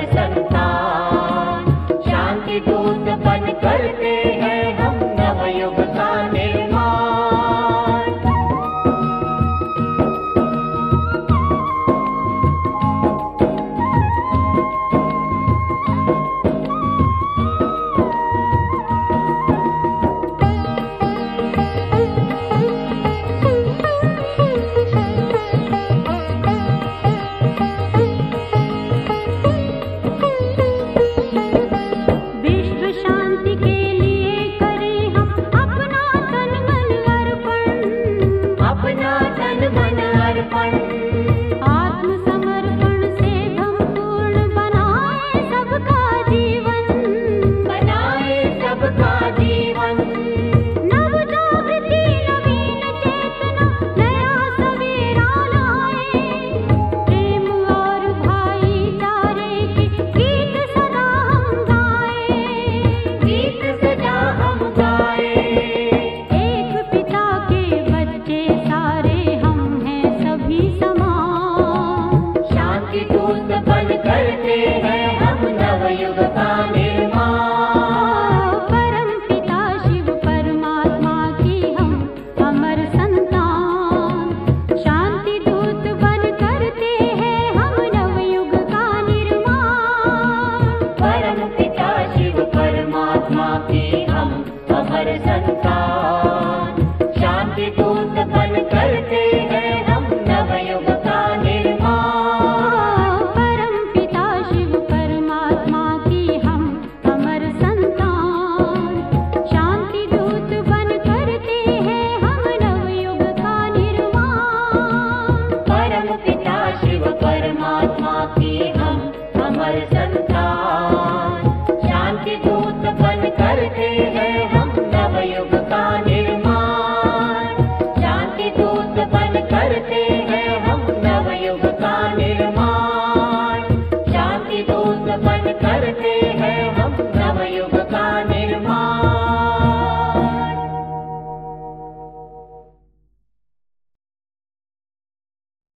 संतान। शांति दूत बन करते हैं हम नवयुग का निर्माण। आत्मसमर्पण से हम पूर्ण बनाए सबका जीवन, बनाए सबका जीवन। नव जागृति नवीन चेतना नया सवेरा लाए। प्रेम और भाईचारे के गीत सदा हम गाए, गीत सदा हम गाए। एक पिता के बच्चे सारे हम हैं सभी समान। शांति दूत बन करते हैं हम नवयुग का निर्माण। परम पिता शिव परमात्मा की हम अमर संतान। शांति दूत बन करते हैं हम नवयुग का निर्माण। परम पिता शिव परमात्मा की हम अमर संतान। शांति दूत बन करते हैं हम नवयुग का निर्माण। परम पिता शिव परमात्मा की हम अमर संतान। शांति दूत बन करते हैं हम नवयुग का निर्माण। परम पिता शिव परमात्मा की हम अमर संतान। शांति दूत